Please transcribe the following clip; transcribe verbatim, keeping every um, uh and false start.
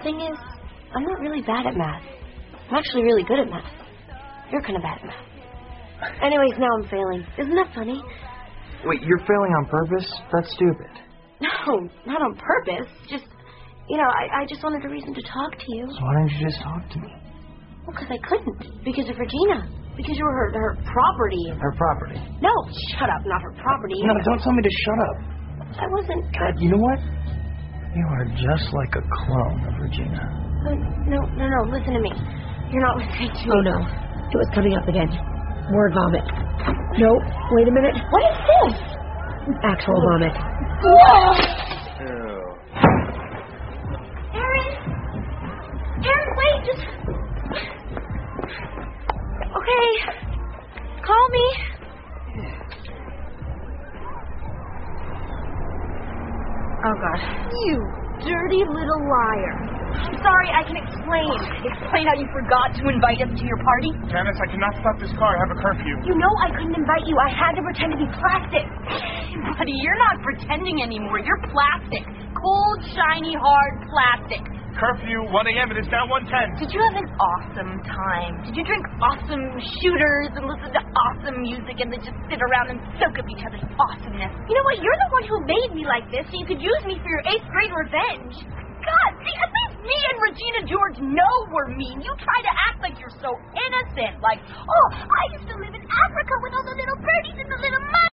thing is, I'm not really bad at math. I'm actually really good at math. You're kind of bad at math. Anyways, now I'm failing. Isn't that funny? Wait, you're failing on purpose? That's stupid. No, not on purpose. Just, you know, I, I just wanted a reason to talk to you. So why didn't you just talk to me? Well, because I couldn't. Because of Regina. Because you were her, her property. Her property? No, shut up. Not her property. No, don't tell me to shut up. I wasn't... God, you know what? You are just like a clone of Regina. Uh, no, no, no. Listen to me. You're not listening to me. Oh, no. It was coming up again. Word vomit. No, wait a minute. What is this? Actual vomit. Whoa! Aaron! Aaron, wait, just... Okay. Call me. Oh, God. You dirty little liar. I'm sorry, I can explain. Explain how you forgot to invite us to your party? Janice, I cannot stop this car. I have a curfew. You know I couldn't invite you. I had to pretend to be plastic. Buddy, you're not pretending anymore. You're plastic. Cold, shiny, hard plastic. Curfew, one a.m. It is now one ten. Did you have an awesome time? Did you drink awesome shooters and listen to awesome music and then just sit around and soak up each other's awesomeness? You know what? You're the one who made me like this, so you could use me for your eighth grade revenge. God, see, at least me and Regina George know we're mean. You try to act like you're so innocent. Like, oh, I used to live in Africa with all the little birdies and the little